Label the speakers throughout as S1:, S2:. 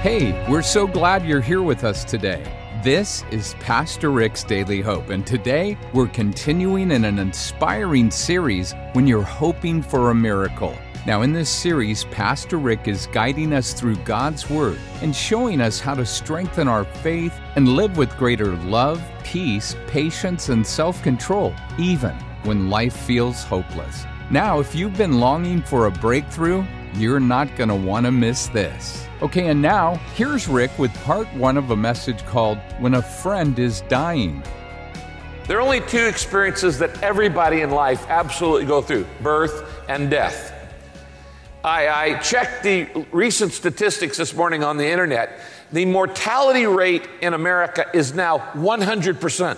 S1: Hey, we're so glad you're here with us today. This is Pastor Rick's Daily Hope, and today we're continuing in an inspiring series when you're hoping for a miracle. Now, in this series, Pastor Rick is guiding us through God's Word and showing us how to strengthen our faith and live with greater love, peace, patience, and self-control, even when life feels hopeless. Now, if you've been longing for a breakthrough, you're not going to want to miss this. Okay, and now, here's Rick with part one of a message called When a Friend is Dying.
S2: There are only two experiences that everybody in life absolutely go through: birth and death. I checked the recent statistics this morning on the internet. The mortality rate in America is now 100%.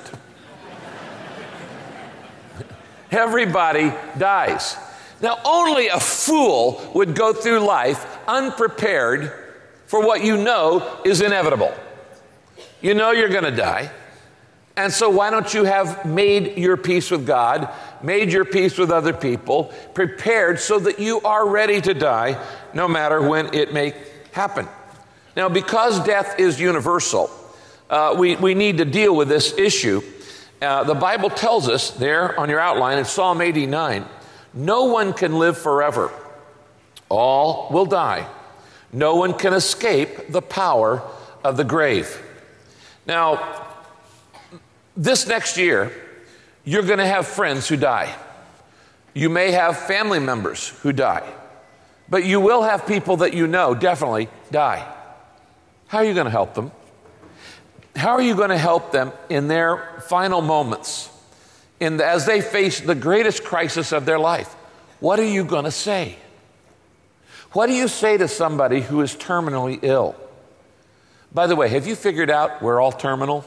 S2: Everybody dies. Now, only a fool would go through life unprepared for what you know is inevitable. You know you're going to die. And so why don't you have made your peace with God, made your peace with other people, prepared so that you are ready to die no matter when it may happen. Now, because death is universal, we need to deal with this issue. The Bible tells us there on your outline in Psalm 89, no one can live forever. All will die. No one can escape the power of the grave. Now, this next year, you're going to have friends who die. You may have family members who die. But you will have people that you know definitely die. How are you going to help them? How are you going to help them in their final moments, as they face the greatest crisis of their life? What are you going to say? What do you say to somebody who is terminally ill? By the way, have you figured out we're all terminal?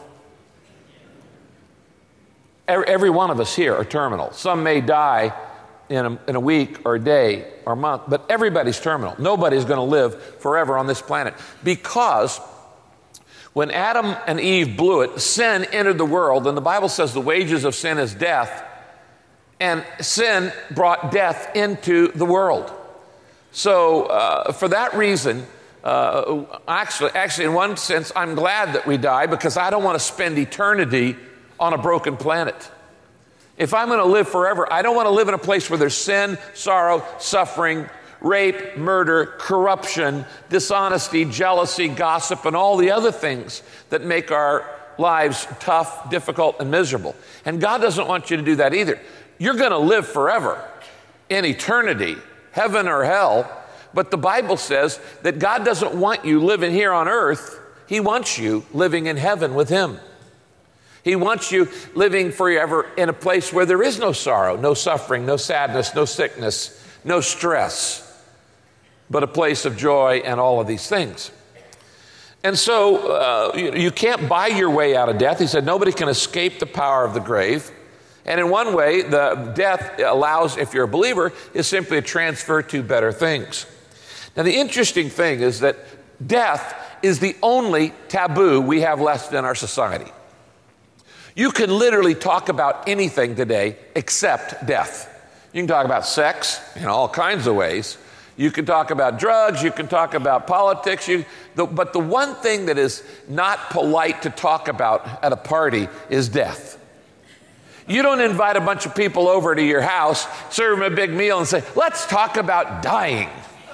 S2: Every one of us here are terminal. Some may die in a week or a day or a month, but everybody's terminal. Nobody's going to live forever on this planet, because when Adam and Eve blew it, sin entered the world, and the Bible says the wages of sin is death, and sin brought death into the world. So for that reason, actually, in one sense, I'm glad that we die, because I don't want to spend eternity on a broken planet. If I'm going to live forever, I don't want to live in a place where there's sin, sorrow, suffering, rape, murder, corruption, dishonesty, jealousy, gossip, and all the other things that make our lives tough, difficult, and miserable. And God doesn't want you to do that either. You're going to live forever in eternity, heaven or hell, but the Bible says that God doesn't want you living here on earth. He wants you living in heaven with Him. He wants you living forever in a place where there is no sorrow, no suffering, no sadness, no sickness, no stress, but a place of joy and all of these things. And so you can't buy your way out of death. He said nobody can escape the power of the grave. And in one way, the death allows, if you're a believer, is simply a transfer to better things. Now, the interesting thing is that death is the only taboo we have left in our society. You can literally talk about anything today except death. You can talk about sex in all kinds of ways. You can talk about drugs. You can talk about politics. But the one thing that is not polite to talk about at a party is death. You don't invite a bunch of people over to your house, serve them a big meal, and say, let's talk about dying.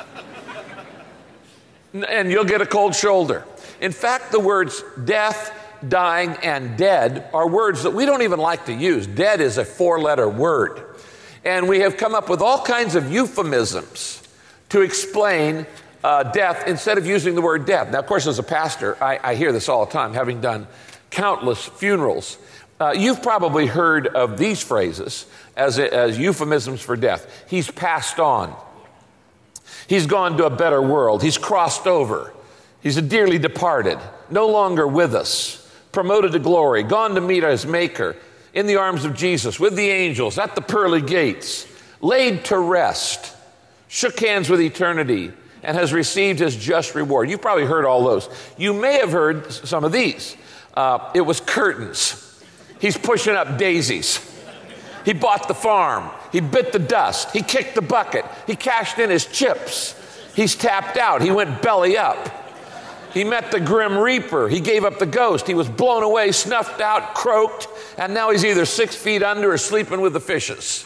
S2: And you'll get a cold shoulder. In fact, the words death, dying, and dead are words that we don't even like to use. Dead is a 4-letter word. And we have come up with all kinds of euphemisms to explain death instead of using the word death. Now, of course, as a pastor, I hear this all the time, having done countless funerals. You've probably heard of these phrases as euphemisms for death. He's passed on. He's gone to a better world. He's crossed over. He's a dearly departed, no longer with us. Promoted to glory, gone to meet his maker, in the arms of Jesus, with the angels, at the pearly gates, laid to rest, shook hands with eternity, and has received his just reward. You've probably heard all those. You may have heard some of these. It was curtains. He's pushing up daisies. He bought the farm. He bit the dust. He kicked the bucket. He cashed in his chips. He's tapped out. He went belly up. He met the Grim Reaper. He gave up the ghost. He was blown away, snuffed out, croaked, and now he's either 6 feet under or sleeping with the fishes.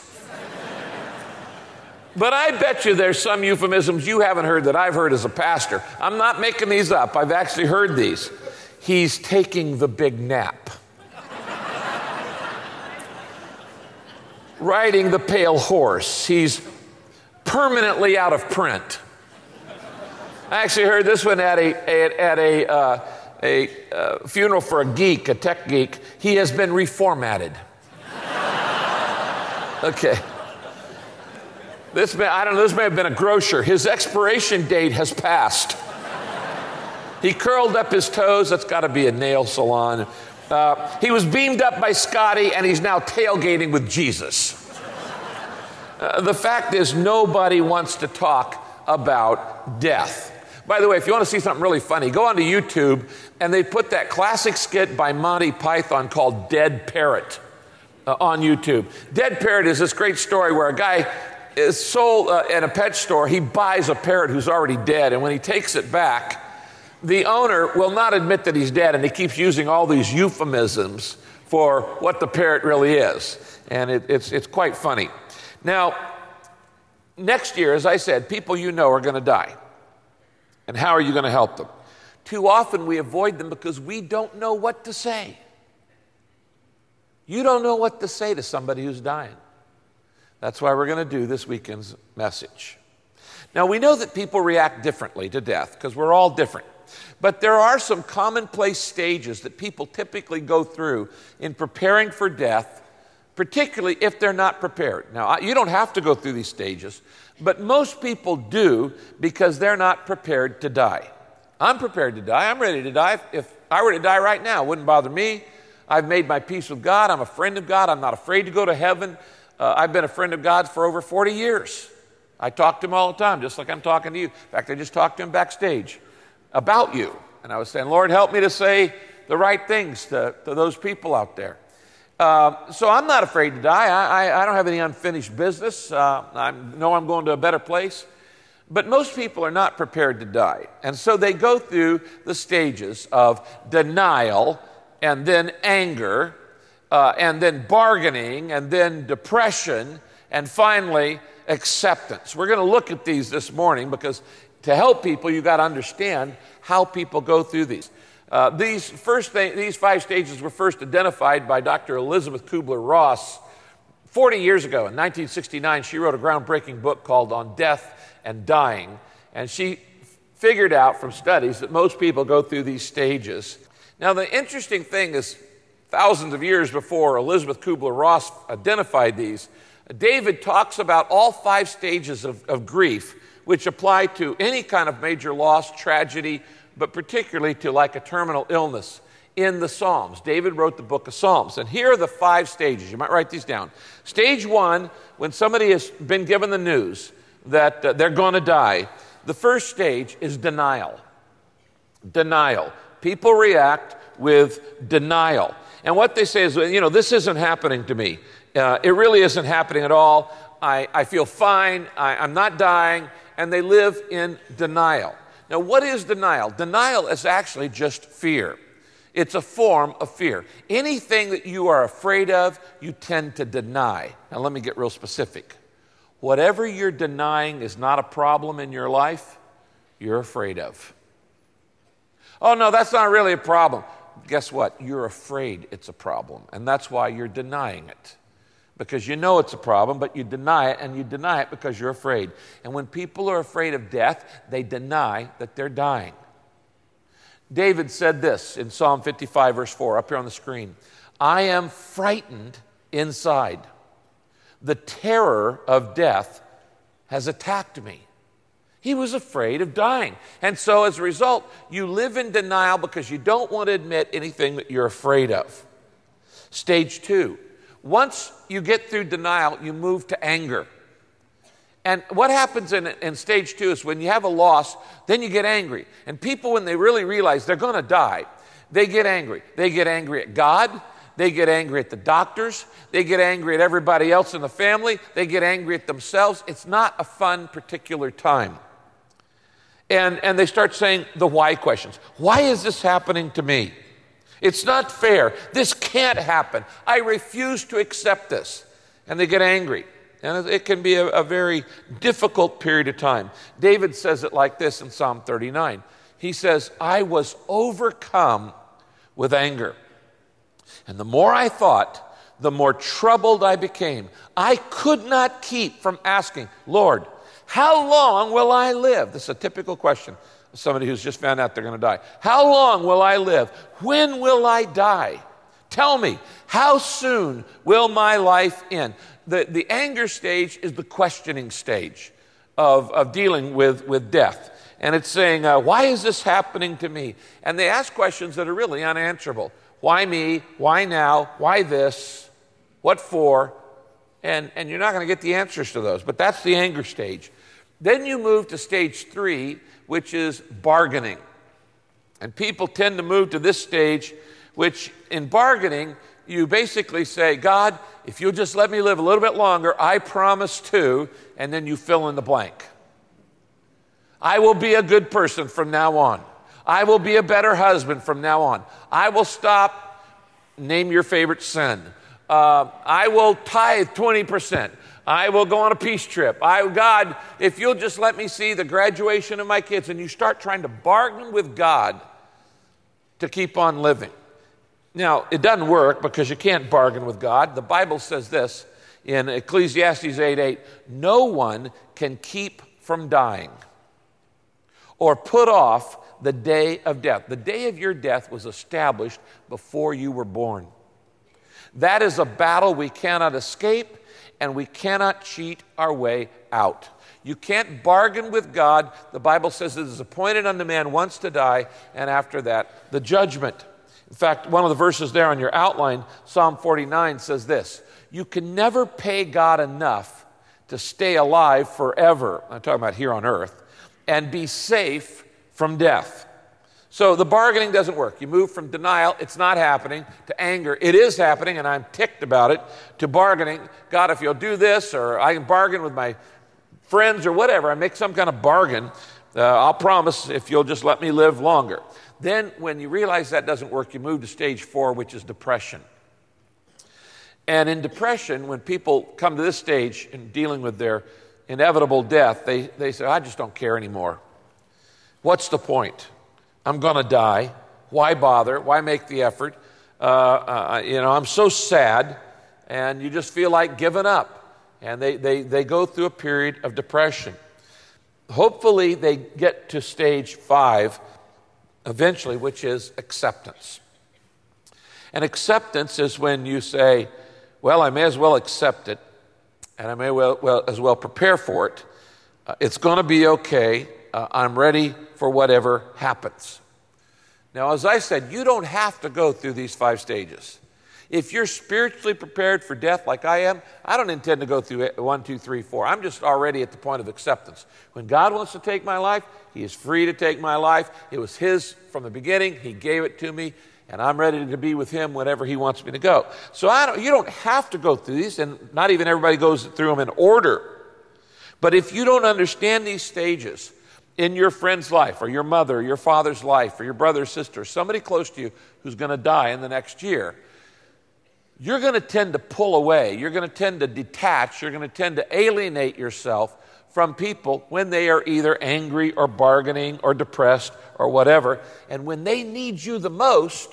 S2: But I bet you there's some euphemisms you haven't heard that I've heard as a pastor. I'm not making these up. I've actually heard these. He's taking the big nap. Riding the pale horse. He's permanently out of print. I actually heard this one at a funeral for a geek, a tech geek. He has been reformatted. Okay. This may have been a grocer. His expiration date has passed. He curled up his toes. That's got to be a nail salon. He was beamed up by Scotty, and he's now tailgating with Jesus. The fact is, nobody wants to talk about death. By the way, if you want to see something really funny, go onto YouTube, and they put that classic skit by Monty Python called Dead Parrot on YouTube. Dead Parrot is this great story where a guy is sold at a pet store. He buys a parrot who's already dead, and when he takes it back, the owner will not admit that he's dead, and he keeps using all these euphemisms for what the parrot really is. And it's quite funny. Now, next year, as I said, people you know are going to die. And how are you going to help them? Too often we avoid them because we don't know what to say. You don't know what to say to somebody who's dying. That's why we're going to do this weekend's message. Now, we know that people react differently to death because we're all different. But there are some commonplace stages that people typically go through in preparing for death, particularly if they're not prepared. Now, you don't have to go through these stages, but most people do because they're not prepared to die. I'm prepared to die. I'm ready to die. If I were to die right now, it wouldn't bother me. I've made my peace with God. I'm a friend of God. I'm not afraid to go to heaven. I've been a friend of God's for over 40 years. I talk to him all the time, just like I'm talking to you. In fact, I just talked to him backstage about you. And I was saying, Lord, help me to say the right things to those people out there. So I'm not afraid to die. I don't have any unfinished business. I know I'm going to a better place. But most people are not prepared to die. And so they go through the stages of denial, and then anger, and then bargaining, and then depression, and finally acceptance. We're going to look at these this morning because to help people, you've got to understand how people go through these. These 5 stages were first identified by Dr. Elizabeth Kubler-Ross 40 years ago. In 1969, she wrote a groundbreaking book called On Death and Dying, and she figured out from studies that most people go through these stages. Now, the interesting thing is, thousands of years before Elizabeth Kubler-Ross identified these, David talks about all 5 stages of grief, which apply to any kind of major loss, tragedy, but particularly to like a terminal illness in the Psalms. David wrote the book of Psalms. And here are the 5 stages. You might write these down. Stage 1, when somebody has been given the news that they're going to die, the first stage is denial. Denial. People react with denial. And what they say is, this isn't happening to me. It really isn't happening at all. I feel fine. I'm not dying. And they live in denial. Now, what is denial? Denial is actually just fear. It's a form of fear. Anything that you are afraid of, you tend to deny. Now, let me get real specific. Whatever you're denying is not a problem in your life, you're afraid of. Oh, no, that's not really a problem. Guess what? You're afraid it's a problem, and that's why you're denying it. Because you know it's a problem, but you deny it, and you deny it because you're afraid. And when people are afraid of death, they deny that they're dying. David said this in Psalm 55, verse 4, up here on the screen. I am frightened inside. The terror of death has attacked me. He was afraid of dying. And so as a result, you live in denial because you don't want to admit anything that you're afraid of. Stage 2. Once you get through denial, you move to anger. And what happens in stage 2 is when you have a loss, then you get angry. And people, when they really realize they're going to die, they get angry. They get angry at God. They get angry at the doctors. They get angry at everybody else in the family. They get angry at themselves. It's not a fun particular time. And they start saying the why questions. Why is this happening to me? It's not fair. This can't happen. I refuse to accept this. And they get angry. And it can be a very difficult period of time. David says it like this in Psalm 39. He says, I was overcome with anger. And the more I thought, the more troubled I became. I could not keep from asking, Lord, how long will I live? This is a typical question. Somebody who's just found out they're going to die. How long will I live? When will I die? Tell me, how soon will my life end? The anger stage is the questioning stage of dealing with death. And it's saying, why is this happening to me? And they ask questions that are really unanswerable. Why me? Why now? Why this? What for? And you're not going to get the answers to those. But that's the anger stage. Then you move to stage 3, which is bargaining. And people tend to move to this stage, which in bargaining, you basically say, God, if you'll just let me live a little bit longer, I promise to, and then you fill in the blank. I will be a good person from now on. I will be a better husband from now on. I will stop, name your favorite sin. I will tithe 20%. I will go on a peace trip. God, if you'll just let me see the graduation of my kids, and you start trying to bargain with God to keep on living. Now, it doesn't work because you can't bargain with God. The Bible says this in Ecclesiastes 8:8, no one can keep from dying or put off the day of death. The day of your death was established before you were born. That is a battle we cannot escape, and we cannot cheat our way out. You can't bargain with God. The Bible says it is appointed unto man once to die, and after that, the judgment. In fact, one of the verses there on your outline, Psalm 49, says this, you can never pay God enough to stay alive forever, I'm talking about here on earth, and be safe from death. So the bargaining doesn't work. You move from denial, it's not happening, to anger, it is happening, and I'm ticked about it, to bargaining, God, if you'll do this, or I can bargain with my friends or whatever, I make some kind of bargain, I'll promise if you'll just let me live longer. Then when you realize that doesn't work, you move to stage 4, which is depression. And in depression, when people come to this stage in dealing with their inevitable death, they say, I just don't care anymore. What's the point? I'm going to die. Why bother? Why make the effort? I'm so sad, and you just feel like giving up. And they go through a period of depression. Hopefully, they get to stage 5 eventually, which is acceptance. And acceptance is when you say, well, I may as well accept it, and I may as well prepare for it. It's going to be okay. I'm ready for whatever happens. Now, as I said, you don't have to go through these 5 stages. If you're spiritually prepared for death like I am, I don't intend to go through 1, 2, 3, 4. I'm just already at the point of acceptance. When God wants to take my life, He is free to take my life. It was His from the beginning. He gave it to me, and I'm ready to be with Him whenever He wants me to go. So you don't have to go through these, and not even everybody goes through them in order. But if you don't understand these stages in your friend's life, or your mother, or your father's life, or your brother or sister, somebody close to you who's going to die in the next year, you're going to tend to pull away. You're going to tend to detach. You're going to tend to alienate yourself from people when they are either angry or bargaining or depressed or whatever. And when they need you the most,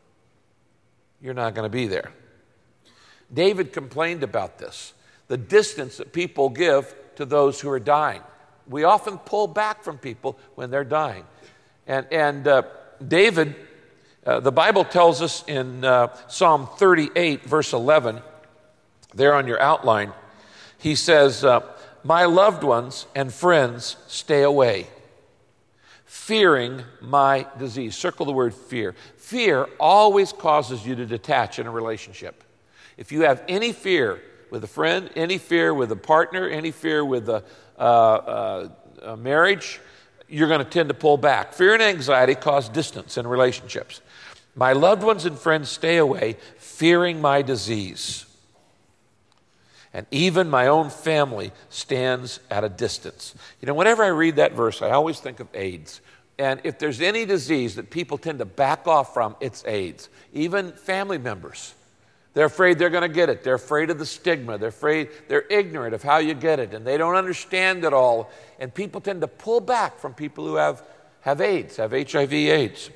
S2: you're not going to be there. David complained about this, the distance that people give to those who are dying. We often pull back from people when they're dying. And David, the Bible tells us in Psalm 38, verse 11, there on your outline, he says, my loved ones and friends stay away, fearing my disease. Circle the word fear. Fear always causes you to detach in a relationship. If you have any fear with a friend, any fear with a partner, any fear with a marriage, you're going to tend to pull back. Fear and anxiety cause distance in relationships. My loved ones and friends stay away, fearing my disease. and even my own family stands at a distance. You know, whenever I read that verse, I always think of AIDS. And if there's any disease that people tend to back off from, it's AIDS. Even family members. They're afraid they're going to get it. They're afraid of the stigma. They're ignorant of how you get it, and they don't understand it all. And people tend to pull back from people who have AIDS, have HIV/AIDS.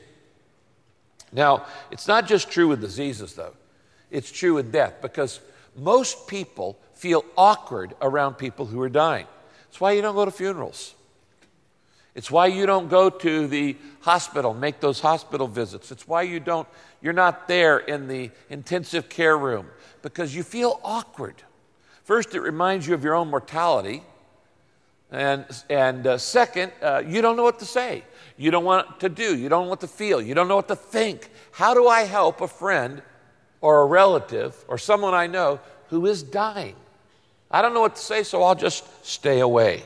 S2: Now, it's not just true with diseases, though. It's true with death, because most people feel awkward around people who are dying. That's why you don't go to funerals. It's why you don't go to the hospital, make those hospital visits. It's why you're not there in the intensive care room, because you feel awkward. First, it reminds you of your own mortality. And second, you don't know what to say. You don't know what to do. You don't know what to feel. You don't know what to think. How do I help a friend or a relative or someone I know who is dying? I don't know what to say, so I'll just stay away.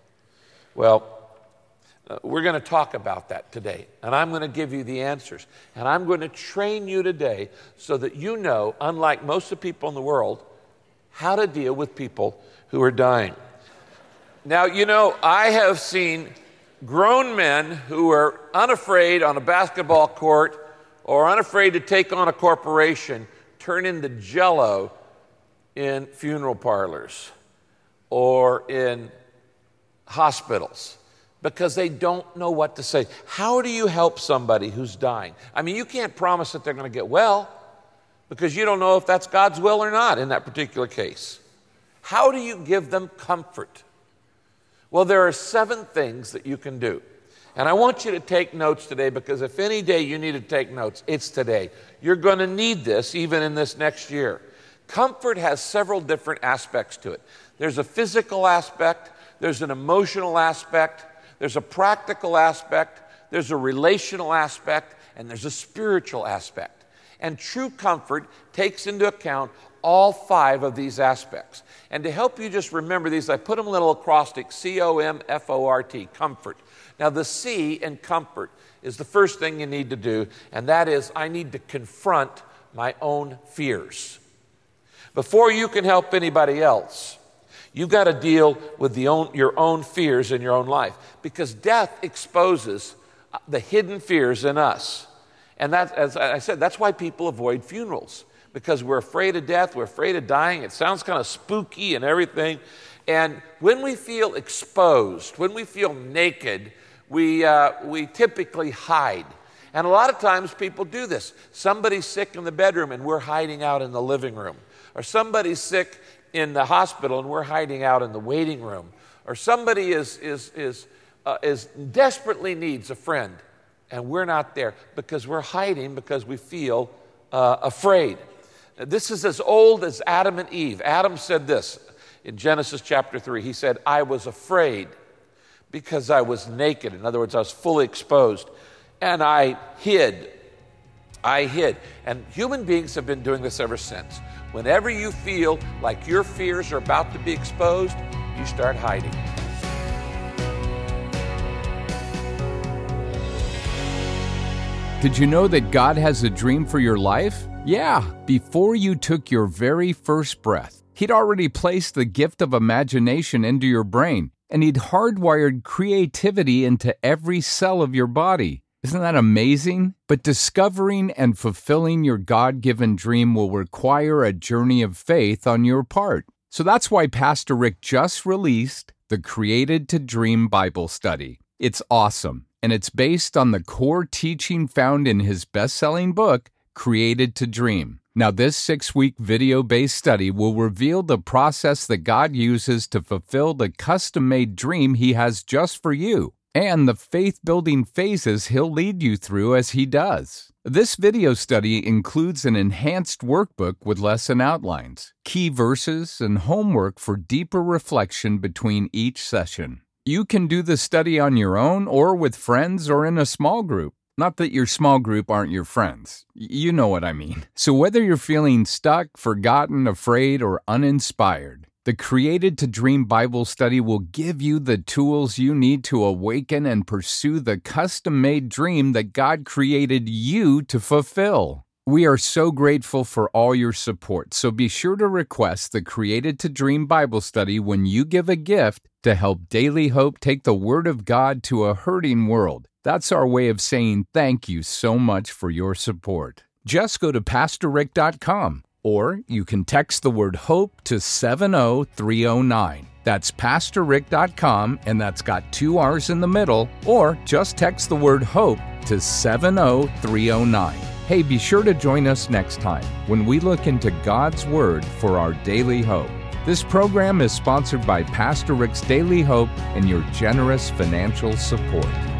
S2: Well, we're going to talk about that today, and I'm going to give you the answers. And I'm going to train you today so that you know, unlike most of the people in the world, how to deal with people who are dying. Now, you know, I have seen grown men who are unafraid on a basketball court or unafraid to take on a corporation turn into Jell-O in funeral parlors or in hospitals because they don't know what to say. How do you help somebody who's dying? I mean, you can't promise that they're going to get well because you don't know if that's God's will or not in that particular case. How do you give them comfort? Well, there are 7 things that you can do. And I want you to take notes today, because if any day you need to take notes, it's today. You're going to need this even in this next year. Comfort has several different aspects to it. There's a physical aspect, there's an emotional aspect, there's a practical aspect, there's a relational aspect, and there's a spiritual aspect. And true comfort takes into account all 5 of these aspects. And to help you just remember these, I put them a little acrostic, C-O-M-F-O-R-T, comfort. Now the C in comfort is the first thing you need to do, and that is I need to confront my own fears. Before you can help anybody else, you've got to deal with your own fears in your own life, because death exposes the hidden fears in us. And that, as I said, that's why people avoid funerals. Because we're afraid of death, we're afraid of dying. It sounds kind of spooky and everything. And when we feel exposed, when we feel naked, we typically hide. And a lot of times people do this. Somebody's sick in the bedroom and we're hiding out in the living room. Or somebody's sick in the hospital and we're hiding out in the waiting room. Or somebody is desperately needs a friend and we're not there because we're hiding because we feel afraid. This is as old as Adam and Eve. Adam said this in Genesis chapter 3. He said, I was afraid because I was naked. In other words, I was fully exposed. And I hid. And human beings have been doing this ever since. Whenever you feel like your fears are about to be exposed, you start hiding.
S1: Did you know that God has a dream for your life? Yeah, before you took your very first breath, He'd already placed the gift of imagination into your brain, and He'd hardwired creativity into every cell of your body. Isn't that amazing? But discovering and fulfilling your God-given dream will require a journey of faith on your part. So that's why Pastor Rick just released the Created to Dream Bible Study. It's awesome, and it's based on the core teaching found in his best-selling book, Created to Dream. Now, this 6-week video-based study will reveal the process that God uses to fulfill the custom-made dream He has just for you, and the faith-building phases He'll lead you through as He does. This video study includes an enhanced workbook with lesson outlines, key verses, and homework for deeper reflection between each session. You can do the study on your own or with friends or in a small group. Not that your small group aren't your friends. You know what I mean. So whether you're feeling stuck, forgotten, afraid, or uninspired, the Created to Dream Bible Study will give you the tools you need to awaken and pursue the custom-made dream that God created you to fulfill. We are so grateful for all your support, so be sure to request the Created to Dream Bible Study when you give a gift to help Daily Hope take the Word of God to a hurting world. That's our way of saying thank you so much for your support. Just go to PastorRick.com, or you can text the word HOPE to 70309. That's PastorRick.com, and that's got 2 R's in the middle, or just text the word HOPE to 70309. Hey, be sure to join us next time when we look into God's Word for our daily hope. This program is sponsored by Pastor Rick's Daily Hope and your generous financial support.